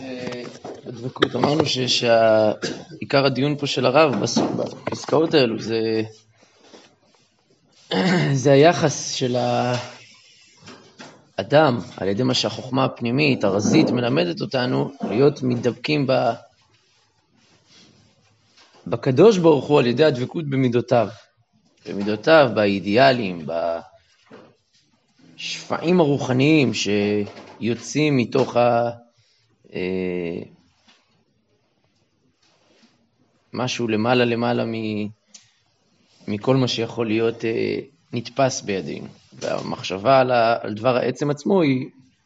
הדבקות. אמרנו שעיקר הדיון פה של הרב בפסקאות האלו זה היחס של האדם על ידי מה שהחוכמה הפנימית, הרזית, מלמדת אותנו להיות מתדבקים בקדוש ברוך הוא על ידי הדבקות במידותיו. במידותיו, באידיאלים, בשפעים הרוחניים שיוצאים מתוך משהו למעלה מכל מה שיכול להיות נתפס בידינו. והמחשבה על דבר העצם עצמו היא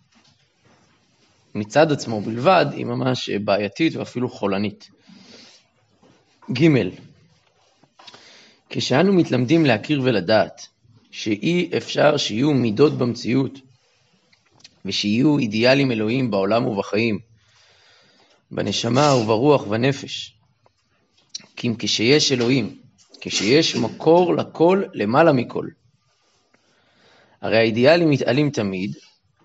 מצד עצמו בלבד, היא ממש בעייתית ואפילו חולנית. ג' כשאנו מתלמדים להכיר ולדעת שאי אפשר שיהיו מידות במציאות ושיהיו אידיאלים אלוהים בעולם ובחיים, בנשמה וברוח ונפש, כי אם כשיש אלוהים, כשיש מקור לכל למעלה מכל, הרי האידיאלים מתעלים תמיד,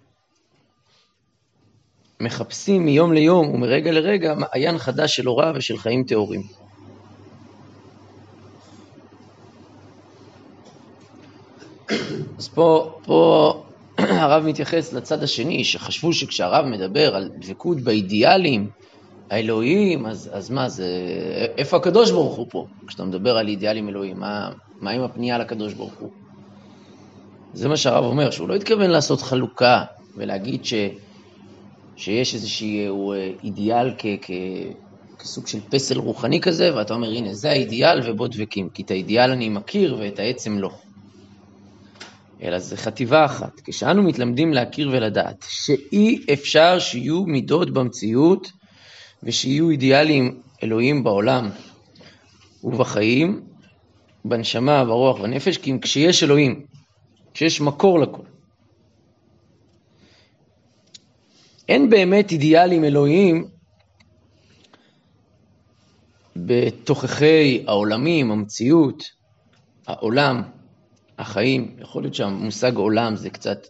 מחפשים מיום ליום ומרגע לרגע מעיין חדש של אורה ושל חיים טהורים. אז פה הרב מתייחס לצד השני, שחשבו שכשהרב מדבר על דבקות באידיאלים האלוהיים, אז מה זה, איפה הקדוש ברוך הוא פה? כשאתה מדבר על אידיאלים אלוהיים, מה עם הפנייה לקדוש ברוך הוא? זה מה שהרב אומר, שהוא לא התכוון לעשות חלוקה ולהגיד שיש איזשהו אידיאל כסוג של פסל רוחני כזה, ואתה אומר, הנה, זה האידיאל ובו דבקים, כי את האידיאל אני מכיר ואת העצם לא. אלא זה חטיבה אחת. כשאנו מתלמדים להכיר ולדעת שאי אפשר שיהיו מידות במציאות ושיהיו אידיאלים אלוהים בעולם ובחיים, בנשמה, ברוח ונפש, כי אם כשיש אלוהים, כשיש מקור לכל, אין באמת אידיאלים אלוהים בתוככי העולמים, המציאות, העולם, החיים. יכול להיות שהמושג עולם זה קצת,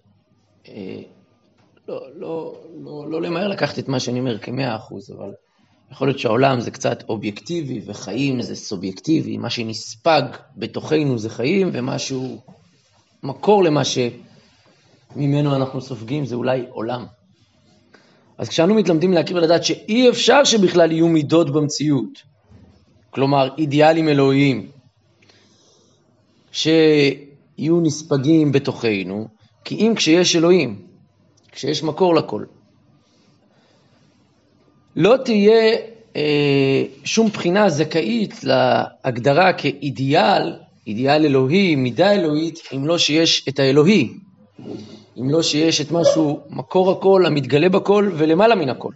לא למהר לקחת את מה שאני אומר כ100%, אבל יכול להיות שהעולם זה קצת אובייקטיבי וחיים זה סובייקטיבי, מה שנספג בתוכנו זה חיים, ומשהו מקור למה שממנו אנחנו סופגים זה אולי עולם. אז כשאנו מתלמדים להכיר ולדעת שאי אפשר שבכלל יהיו מידות במציאות, כלומר אידיאלים אלוהיים, שיהיו נספגים בתוכנו, כי אם כשיש אלוהים, כשיש מקור לכל, לא תהיה שום בחינה זכאית להגדרה כאידיאל, אידיאל אלוהי, מידה אלוהית, אם לא שיש את האלוהי, אם לא שיש את משהו, מקור הכל, המתגלה בכל ולמעלה מן הכל.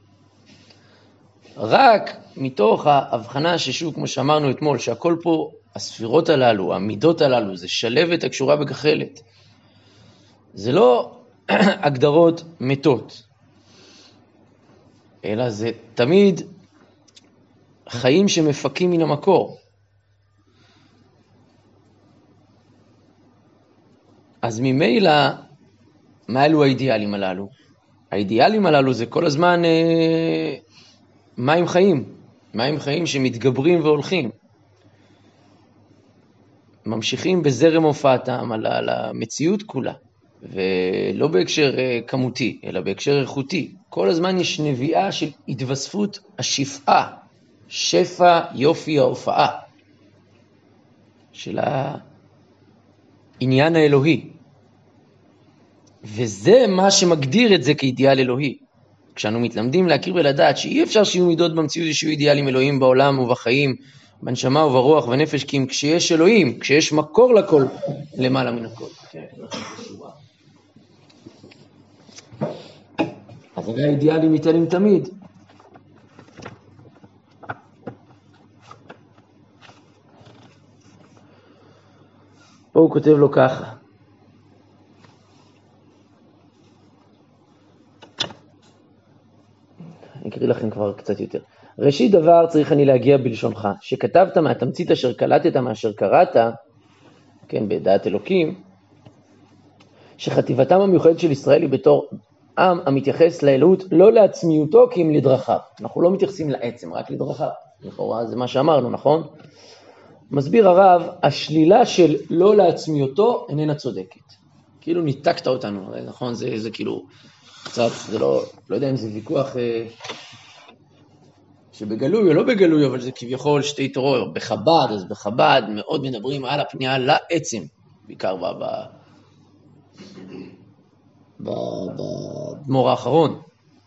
רק מתוך ההבחנה ששוב, כמו שאמרנו אתמול, שהכל פה, הספירות הללו, המידות הללו, זה שלבת הקשורה בגחלת. זה לא הגדרות מתות, אלא זה תמיד חיים שמפקים מן המקור. אז ממילא, מה אלו האידיאלים הללו? האידיאלים הללו זה כל הזמן מים חיים. מים חיים שמתגברים והולכים. ממשיכים בזרם הופעתם על המציאות כולה. ולא בהקשר כמותי, אלא בהקשר איכותי. כל הזמן יש נביאה של התווספות השפעה, שפע יופי ההופעה, של העניין האלוהי. וזה מה שמגדיר את זה כאידיאל אלוהי. כשאנו מתלמדים להכיר ולדעת שאי אפשר שיהיו מידות במציאות ושיהיו אידיאלים אלוהים בעולם ובחיים, בנשמה וברוח ונפש, כי אם כשיש אלוהים, כשיש מקור לכל, למעלה מן הכל. אז הרי האידיאלים מתעלים תמיד. פה הוא כותב לו ככה. אני אקריא לכם כבר קצת יותר. ראשית דבר צריך אני להגיע בלשונך, שכתבת מהתמצית אשר קלטת מאשר קראת, כן, בדעת אלוקים, שחטיבתם המיוחדת של ישראל היא בתור עם המתייחס לאלוהות לא לעצמיותו כי אם לדרכיו. אנחנו לא מתייחסים לעצם, רק לדרכיו. לכאורה זה מה שאמרנו, נכון? מסביר הרב, השלילה של לא לעצמיותו איננה צודקת. כאילו ניתקת אותנו, נכון? זה כאילו קצת, זה לא יודע אם זה ויכוח שבגלוי או לא בגלוי, אבל זה כביכול שתי תיאוריות. בחב"ד, אז בחב"ד מאוד מדברים על הפנייה לעצם, בעיקר בדמור האחרון.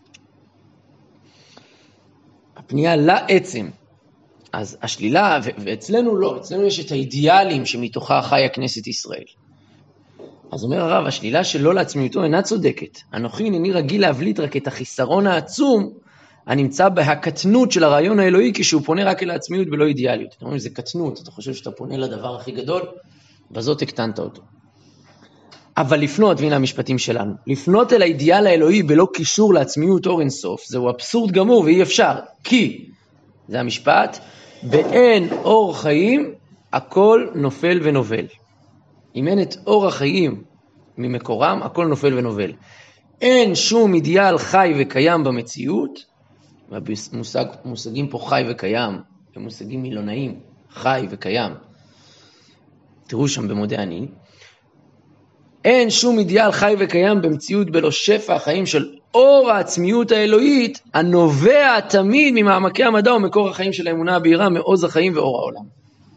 הפנייה לעצם. אז השלילה, ואצלנו לא, אצלנו יש את האידיאלים שמתוכה חיה כנסת ישראל. אז אומר הרב, השלילה של לא לעצמיותו אינה צודקת. אנוכי איני רגיל להבליט רק את החיסרון העצום הנמצא בהקטנות של הרעיון האלוהי כשהוא פונה רק אל העצמיות ולא אידיאליות. אתה אומר, זה קטנות, אתה חושב שאתה פונה לדבר הכי גדול, בזאת הקטנת אותו. אבל לפנות, והנה המשפטים שלנו, לפנות אל האידיאל האלוהי בלא קישור לעצמיות אור אינסוף, זהו אבסורד גמור ואי אפשר, כי, זה המשפט, באין אור חיים, הכל נופל ונובל. אם אין את אור החיים ממקורם, הכל נופל ונובל. אין שום אידיאל חי וקיים במציאות, והמושגים פה חי וקיים, הם מושגים מילונאים, חי וקיים. תראו שם במודה אני. אין שום אידיאל חי וקיים במציאות בלא שפע החיים של אור העצמיות האלוהית, הנובע תמיד ממעמקי המדע ומקור החיים של האמונה הבהירה, מעוז החיים ואור העולם.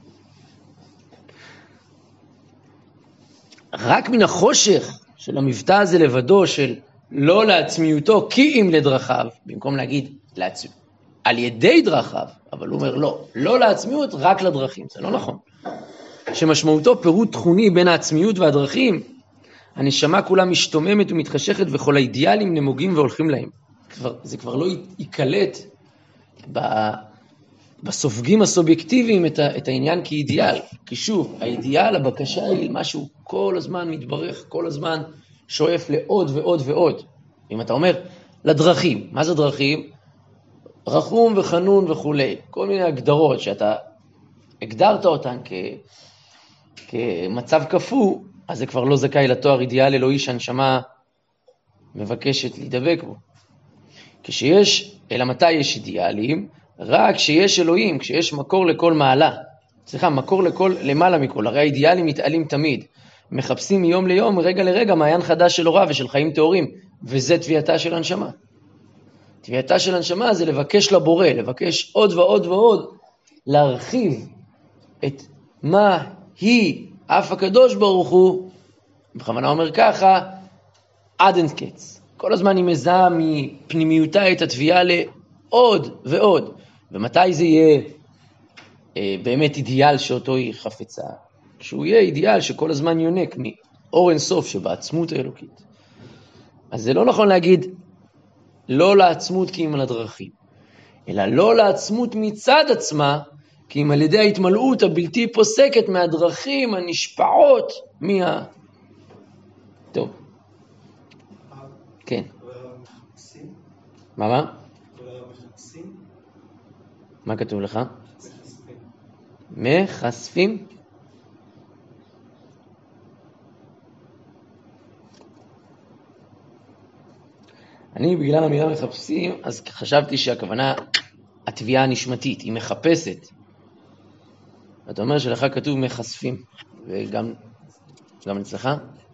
רק מן החושך של המבטא הזה לבדו של לא לעצמיותו כי אם לדרכיו, במקום להגיד על ידי דרכיו, אבל הוא אומר לא לעצמיות, רק לדרכים, זה לא נכון. שמשמעותו פירוט תכוני בין העצמיות והדרכים, הנשמה כולה משתוממת ומתחשכת וכל האידיאלים נמוגים והולכים להם. זה כבר לא יקלט בסופגים הסובייקטיביים את העניין כאידיאל. כי שוב, האידיאל, הבקשה היא משהו כל הזמן מתברך, כל הזמן שואף לעוד ועוד ועוד. אם אתה אומר, לדרכים, מה זה דרכים? רחום וחנון וכו'. כל מיני הגדרות שאתה הגדרת אותן כמצב כפו, אז זה כבר לא זכאי לתואר אידיאל אלוהי שהנשמה מבקשת להידבק בו. אלא מתי יש אידיאלים? רק כשיש אלוהים, כשיש מקור לכל מעלה. מקור למעלה מכל. הרי האידיאלים מתעלים תמיד. מחפשים מיום ליום, מרגע לרגע, מעיין חדש של אורה ושל חיים טהורים. וזה תביעתה של הנשמה. תביעתה של הנשמה זה לבקש לבורא, לבקש עוד ועוד ועוד, להרחיב את מה היא אף הקדוש ברוך הוא, בכוונה אומר ככה, עד אין קץ. כל הזמן היא מזהה מפנימיותה את התביעה לעוד ועוד. ומתי זה יהיה באמת אידיאל שאותו היא חפצה? כשהוא יהיה אידיאל שכל הזמן יונק מאור אינסוף שבעצמות האלוקית. אז זה לא נכון להגיד לא לעצמות כי אם על הדרכים, אלא לא לעצמות מצד עצמה, כי אם על ידי ההתמלאות הבלתי פוסקת מהדרכים הנשפעות טוב. כן. מה? מה כתוב לך? מחשפים? אני בגלל המילה מחפשים, אז חשבתי שהכוונה התביעה הנשמתית, היא מחפשת. אתה אומר שלך כתוב מחשפים, וגם אצלך?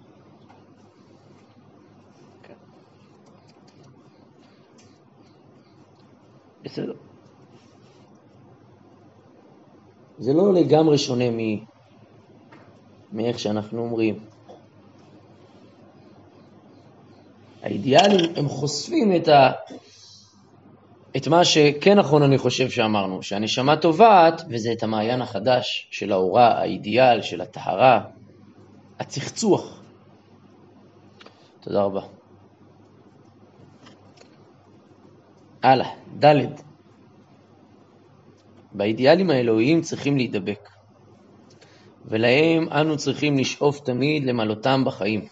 בסדר. זה לא לגמרי שונה מאיך שאנחנו אומרים. האידיאלים הם חושפים את מה שכן נכון אני חושב שאמרנו, שהנשמה טובעת, וזה את המעיין החדש של האורה, האידיאל, של הטהרה, הצחצוח. תודה רבה. הלאה, ד' באידיאלים האלוהיים צריכים להידבק, ולהם אנו צריכים לשאוף תמיד למלותם בחיים.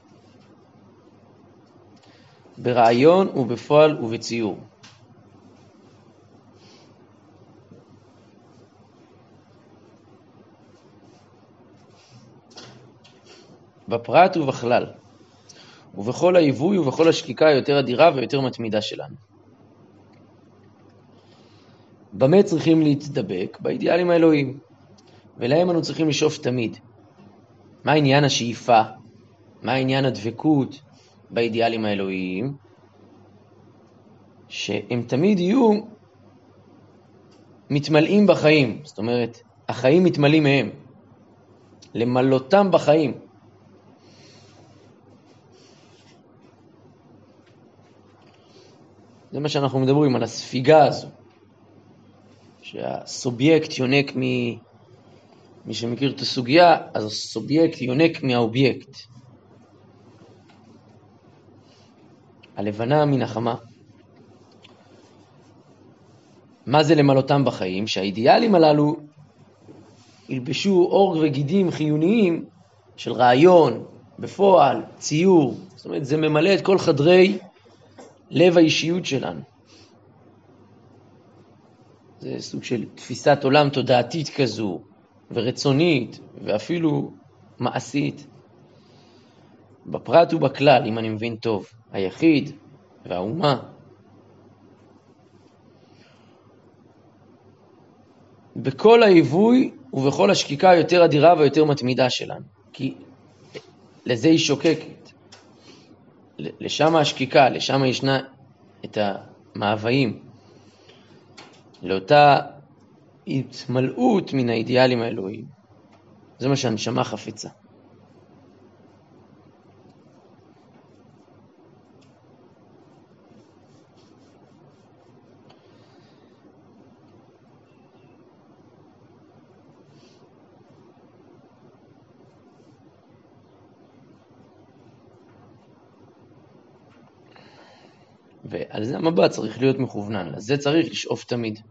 ברעיון ובפועל ובציור. בפרט ובכלל. ובכל העיווי ובכל השקיקה היותר אדירה ויותר מתמידה שלנו. במה צריכים להתדבק? באידיאלים האלוהיים, ולהם אנו צריכים לשאוף תמיד. מה עניין השאיפה? מה עניין הדבקות באידיאלים האלוהיים? שהם תמיד יהיו מתמלאים בחיים, זאת אומרת, החיים מתמלאים מהם, למלותם בחיים. זה מה שאנחנו מדברים על הספיגה הזו, שהסובייקט יונק מי שמכיר את הסוגיה, אז הסובייקט יונק מהאובייקט. הלבנה מן החמה. מה זה למלותם בחיים? שהאידיאלים הללו ילבשו אור וגידים חיוניים של רעיון, בפועל, ציור. זאת אומרת, זה ממלא את כל חדרי לב האישיות שלנו. זה סוג של תפיסת עולם תודעתית כזו, ורצונית, ואפילו מעשית. בפרט ובכלל, אם אני מבין טוב, היחיד והאומה. בכל העיווי ובכל השקיקה היותר אדירה ויותר מתמידה שלנו. כי לזה היא שוקקת. לשם השקיקה, לשם ישנה את המאוויים. לאותה התמלאות מן האידיאלים האלוהיים. זה מה שהנשמה חפצה. ועל זה המבט צריך להיות מכוונן, לזה צריך לשאוף תמיד.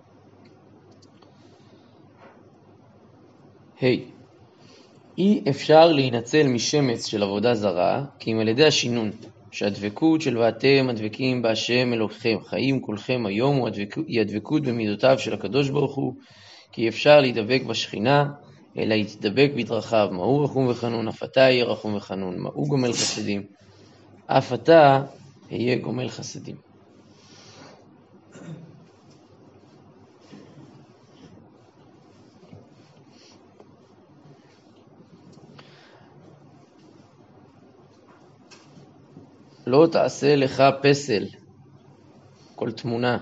אי אפשר להינצל משמץ של עבודה זרה, כי אם על ידי השינון, שהדבקות של ואתם הדבקים בהשם אלוהיכם, חיים כולכם היום, היא הדבקות במידותיו של הקדוש ברוך הוא, כי אפשר להידבק בשכינה, אלא יתדבק בדרכיו, מהו רחום וחנון, אף אתה יהיה רחום וחנון, מהו גומל חסדים, אף אתה יהיה גומל חסדים. לא תעשה לך פסל, כל תמונה.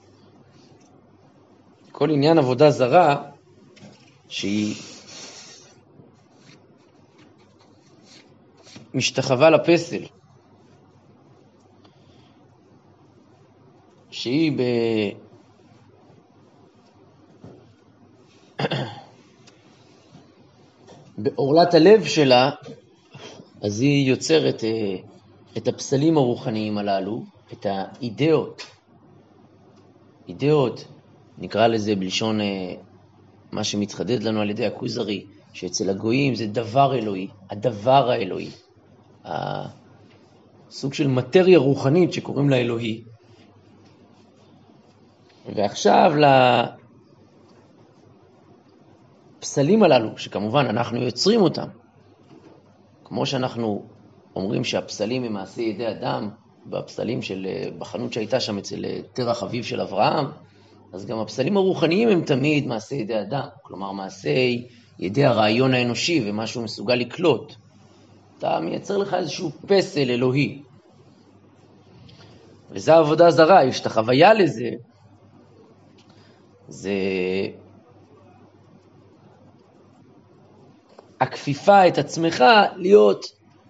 כל עניין עבודה זרה, שהיא משתחווה לפסל, שהיא באורלת הלב שלה, אז היא יוצרת את הפסלים הרוחניים הללו, את האידאות. אידאות, נקרא לזה בלשון מה שמתחדד לנו על ידי הכוזרי, שאצל הגויים זה דבר אלוהי, הדבר האלוהי. סוג של מטריה רוחנית שקוראים לה אלוהי. ועכשיו לפסלים הללו, שכמובן אנחנו יוצרים אותם, כמו שאנחנו אומרים שהפסלים הם מעשי ידי אדם, בפסלים של בחנות שהייתה שם אצל תרח אביו של אברהם, אז גם הפסלים הרוחניים הם תמיד מעשי ידי אדם, כלומר מעשי ידי הרעיון האנושי ומה שהוא מסוגל לקלוט. אתה מייצר לך איזשהו פסל אלוהי. וזו עבודה זרה, יש את החוויה לזה, זה הכפיפה את עצמך להיות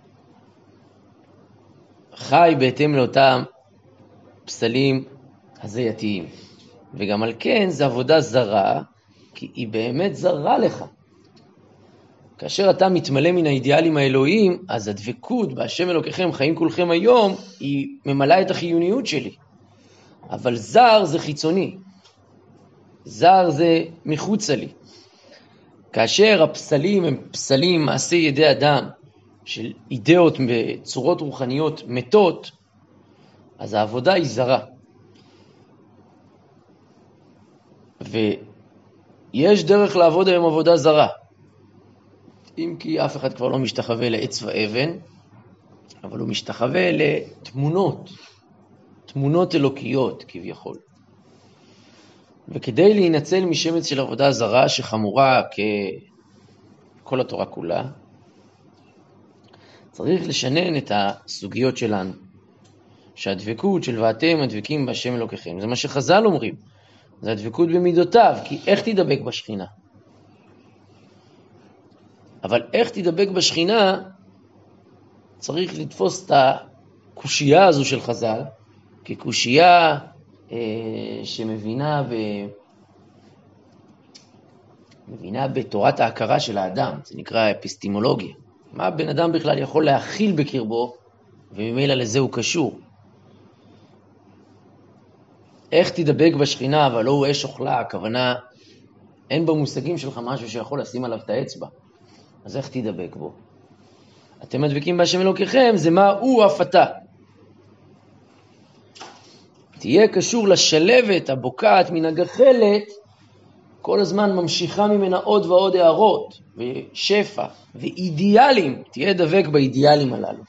חי בהתאם לאותם פסלים הזייתיים. וגם על כן זה עבודה זרה, כי היא באמת זרה לך. כאשר אתה מתמלא מן האידיאלים האלוהיים, אז הדבקות בהשם אלוקיכם חיים כולכם היום, היא ממלאה את החיוניות שלי. אבל זר זה חיצוני. זר זה מחוצה לי. כאשר הפסלים הם פסלים מעשי ידי אדם, של אידאות בצורות רוחניות מתות, אז העבודה היא זרה. ויש דרך לעבוד היום עבודה זרה. אם כי אף אחד כבר לא משתחווה לעץ ואבן, אבל הוא משתחווה לתמונות, תמונות אלוקיות כביכול. וכדי להינצל משמץ של עבודה זרה שחמורה ככל התורה כולה, צריך לשנן את הסוגיות שלנו. שהדבקות של ואתם הדבקים בהשם אלוקיכם, זה מה שחז"ל אומרים, זה הדבקות במידותיו, כי איך תדבק בשכינה? אבל איך תדבק בשכינה, צריך לתפוס את הקושייה הזו של חז"ל, כקושייה שמבינה בתורת ההכרה של האדם, זה נקרא אפיסטימולוגיה. מה בן אדם בכלל יכול להכיל בקרבו, וממילא לזה הוא קשור. איך תדבק בשכינה, אבל לא הוא אש אוכלה, הכוונה, אין במושגים שלך משהו שיכול לשים עליו את האצבע. אז איך תדבק בו? אתם מדבקים בהשם אלוקיכם, זה מה הוא אף אתה. תהיה קשור לשלבת הבוקעת מן הגחלת, כל הזמן ממשיכה ממנה עוד ועוד הערות, ושפע, ואידיאלים. תהיה דבק באידיאלים הללו.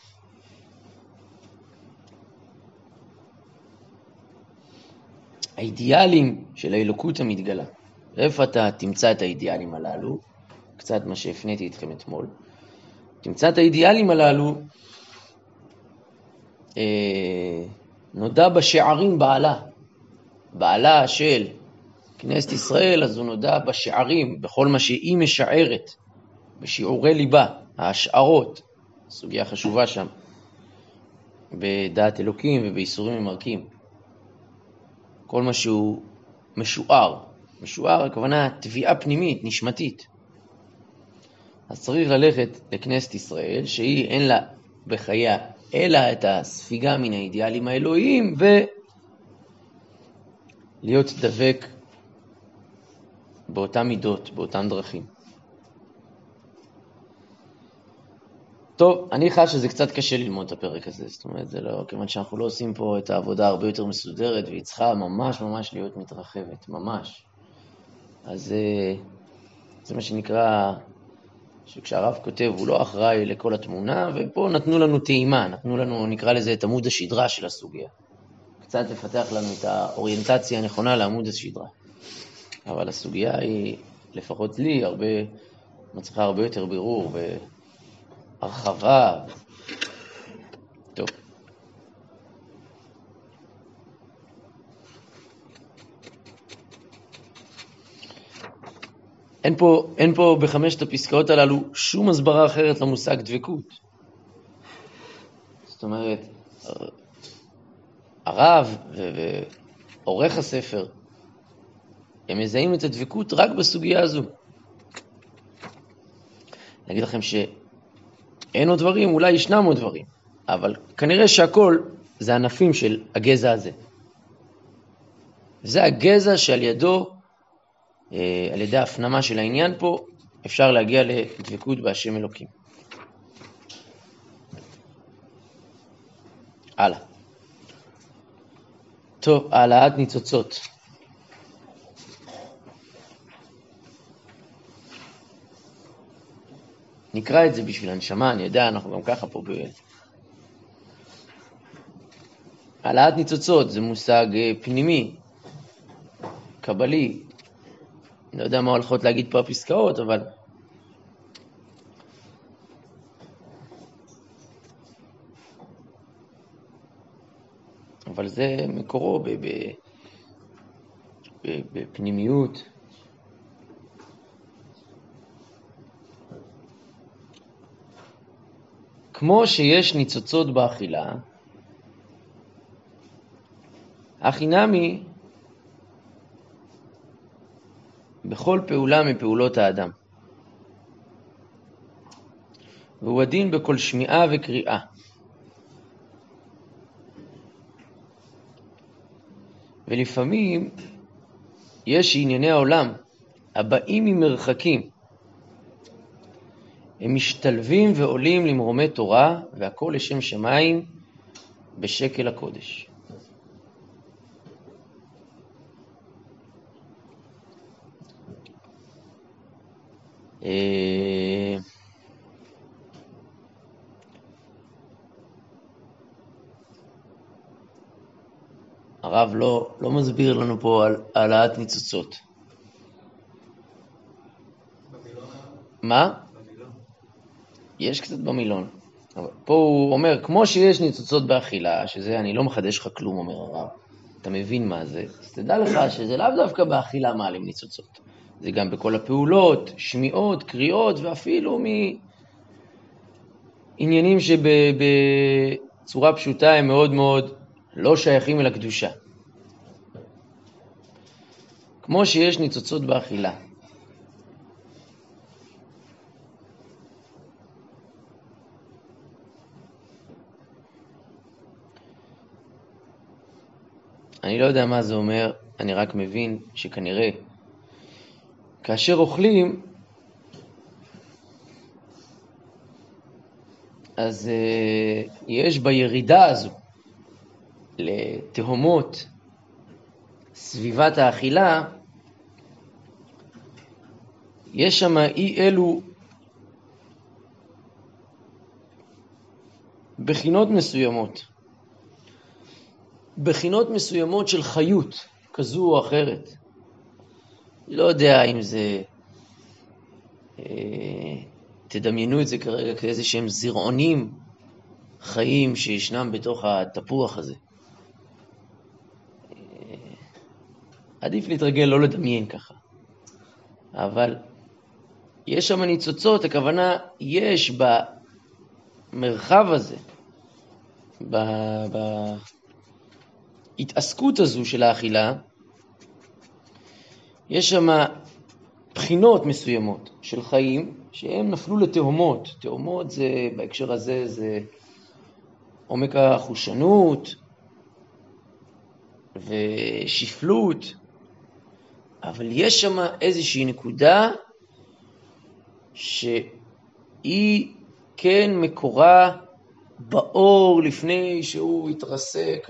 האידיאלים של האלוקות המתגלה. איפה אתה תמצא את האידיאלים הללו? קצת מה שהפניתי אתכם אתמול. תמצא את האידיאלים הללו, נודע בשערים בעלה. בעלה של כנסת ישראל, אז הוא נודע בשערים, בכל מה שהיא משערת, בשיעורי ליבה, ההשערות, סוגיה חשובה שם, בדעת אלוקים ובאיסורים ממרקים. כל מה שהוא משוער. משוער, הכוונה תביעה פנימית, נשמתית. אז צריך ללכת לכנסת ישראל, שהיא אין לה בחייה, אלא את הספיגה מן האידיאלים האלוהיים, ולהיות דבק באותן מידות, באותן דרכים. טוב, אני חש שזה קצת קשה ללמוד את הפרק הזה, זאת אומרת, זה לא, כיוון שאנחנו לא עושים פה את העבודה הרבה יותר מסודרת, והיא צריכה ממש ממש להיות מתרחבת, ממש. אז זה מה שנקרא, שכשהרב כותב, הוא לא אחראי לכל התמונה, ופה נתנו לנו טעימה, נתנו לנו, נקרא לזה, את עמוד השדרה של הסוגיה. קצת לפתח לנו את האוריינטציה הנכונה לעמוד השדרה. אבל הסוגיה היא, לפחות לי, מצריכה הרבה יותר בירור והרחבה. טוב. אין פה בחמשת הפסקאות הללו שום הסברה אחרת למושג דבקות. זאת אומרת, הרב ועורך הספר, הם מזהים את הדבקות רק בסוגיה הזו. אני אגיד לכם שאין עוד דברים, אולי ישנם עוד דברים, אבל כנראה שהכל זה ענפים של הגזע הזה. וזה הגזע שעל ידו, על ידי ההפנמה של העניין פה, אפשר להגיע לדבקות בהשם אלוקים. הלאה. טוב, העלאת ניצוצות. נקרא את זה בשביל הנשמה, אני יודע, אנחנו גם ככה פה העלאת ניצוצות זה מושג פנימי, קבלי. אני לא יודע מה הולכות להגיד פה הפסקאות, אבל זה מקורו בפנימיות. כמו שיש ניצוצות באכילה, החינמי בכל פעולה מפעולות האדם. והוא הדין בכל שמיעה וקריאה. ולפעמים יש ענייני העולם הבאים ממרחקים. הם משתלבים ועולים למרומי תורה, והכל לשם שמיים בשקל הקודש. הרב לא מסביר לנו פה על העלאת ניצוצות. מה? יש קצת במילון. פה הוא אומר, כמו שיש ניצוצות באכילה, שזה אני לא מחדש לך כלום, אומר הרב, אתה מבין מה זה, אז תדע לך שזה לאו דווקא באכילה מעלים ניצוצות. זה גם בכל הפעולות, שמיעות, קריאות, ואפילו מעניינים שבצורה פשוטה הם מאוד מאוד לא שייכים אל הקדושה. כמו שיש ניצוצות באכילה. אני לא יודע מה זה אומר, אני רק מבין שכנראה כאשר אוכלים, אז יש בירידה הזו לתהומות סביבת האכילה, יש שם אי אלו בחינות מסוימות. בחינות מסוימות של חיות, כזו או אחרת. לא יודע אם זה, תדמיינו את זה כרגע כאיזה שהם זרעונים חיים שישנם בתוך התפוח הזה. עדיף להתרגל לא לדמיין ככה. אבל יש שם ניצוצות, הכוונה יש במרחב הזה, בהתעסקות הזו של האכילה, יש שם בחינות מסוימות של חיים שהם נפלו לתהומות. תהומות זה, בהקשר הזה, זה עומק החושנות ושפלות, אבל יש שם איזושהי נקודה שהיא כן מקורה באור לפני שהוא יתרסק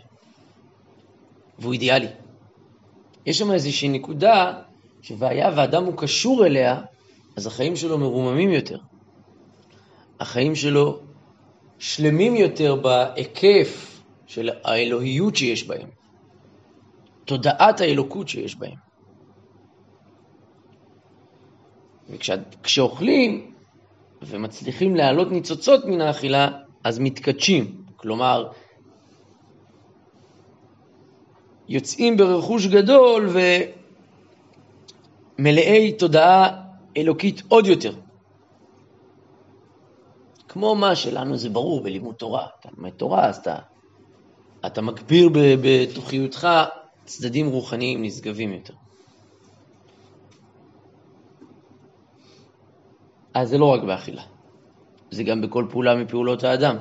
והוא אידיאלי. יש שם איזושהי נקודה שבעיה והאדם הוא קשור אליה, אז החיים שלו מרוממים יותר. החיים שלו שלמים יותר בהיקף של האלוהיות שיש בהם. תודעת האלוקות שיש בהם. וכשאוכלים ומצליחים להעלות ניצוצות מן האכילה, אז מתקדשים. כלומר, יוצאים ברכוש גדול ומלאי תודעה אלוקית עוד יותר. כמו מה שלנו זה ברור בלימוד תורה. אתה לומד תורה, אז אתה מגביר בתוכיותך צדדים רוחניים נשגבים יותר. אז זה לא רק באכילה. זה גם בכל פעולה מפעולות האדם.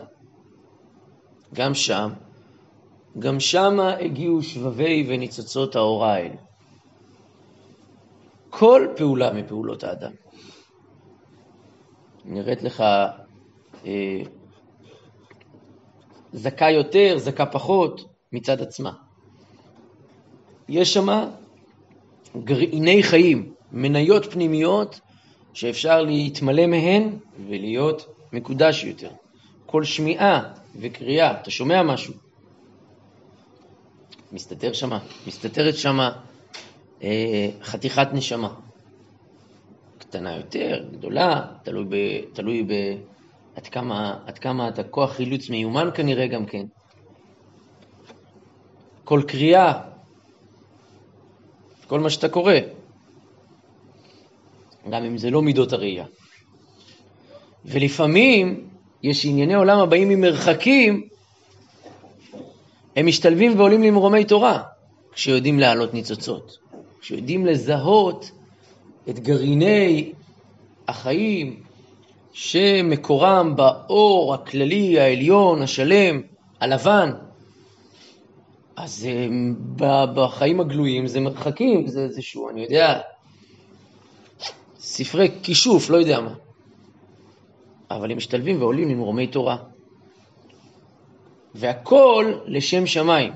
גם שם הגיעו שבבי וניצוצות האור האלה. כל פעולה מפעולות האדם. נראית לך זכה יותר, זכה פחות, מצד עצמה. יש שם גרעיני חיים, מניות פנימיות, שאפשר להתמלא מהן ולהיות מקודש יותר. כל שמיעה וקריאה, אתה שומע משהו? מסתתרת שמה חתיכת נשמה. קטנה יותר, גדולה, תלוי עד כמה אתה כוח חילוץ מיומן כנראה גם כן. כל קריאה, כל מה שאתה קורא, גם אם זה לא מידות הראייה. ולפעמים יש ענייני עולם הבאים ממרחקים, הם משתלבים ועולים למרומי תורה, כשיודעים להעלות ניצוצות, כשיודעים לזהות את גרעיני החיים שמקורם באור הכללי, העליון, השלם, הלבן. אז בחיים הגלויים זה מרחקים, זה איזשהו, אני יודע, ספרי כישוף, לא יודע מה. אבל הם משתלבים ועולים למרומי תורה. והכל לשם שמיים.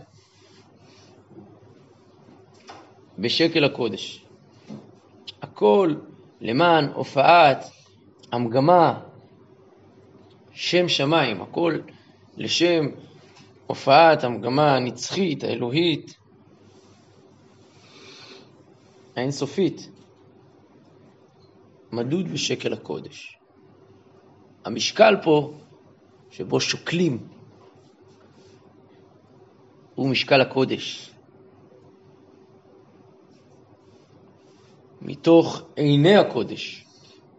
בשקל הקודש. הכל למען הופעת המגמה שם שמיים. הכל לשם הופעת המגמה הנצחית, האלוהית, האינסופית, מדוד בשקל הקודש. המשקל פה שבו שוקלים הוא משקל הקודש. מתוך עיני הקודש,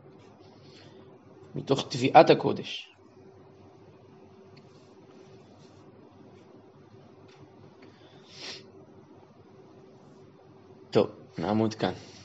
מתוך תביעת הקודש. טוב, נעמוד כאן.